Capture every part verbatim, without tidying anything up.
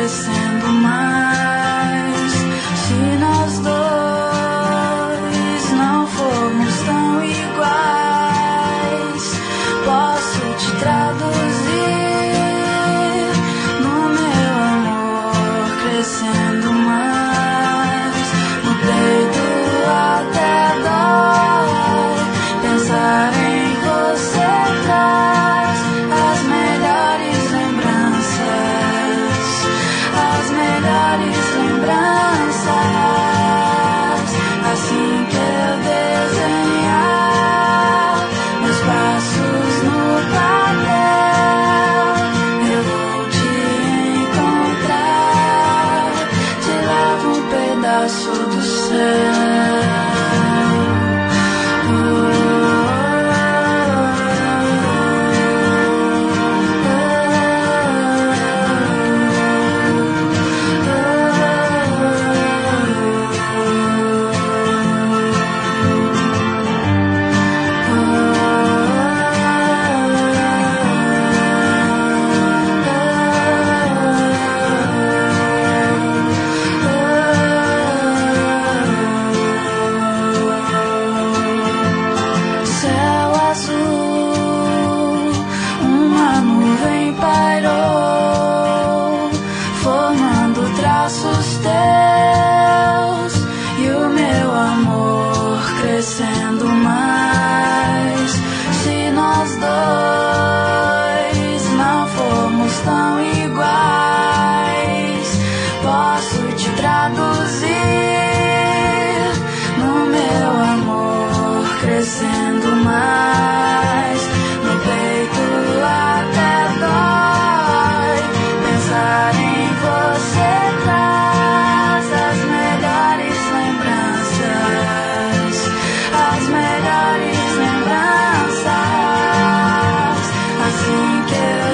crescendo mais. Se nós dois não formos tão iguais, posso te traduzir no meu amor crescendo mais. No peito até dói pensar em você, traz as melhores lembranças, as melhores lembranças. Assim que eu desenhar meus passos no papel, eu vou te encontrar, te levo um pedaço do céu. Céu azul, uma nuvem pairou, formando traços teus, e o meu amor crescendo mais. Se nós dois não formos tão iguais, posso te traduzir no meu amor crescendo mais. No peito até dói pensar em você, traz as melhores lembranças, as melhores lembranças. Assim que eu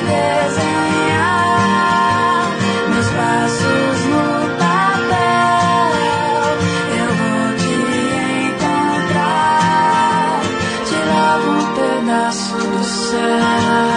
desenhar meus passos no papel, eu vou te encontrar, te levo um pedaço do céu.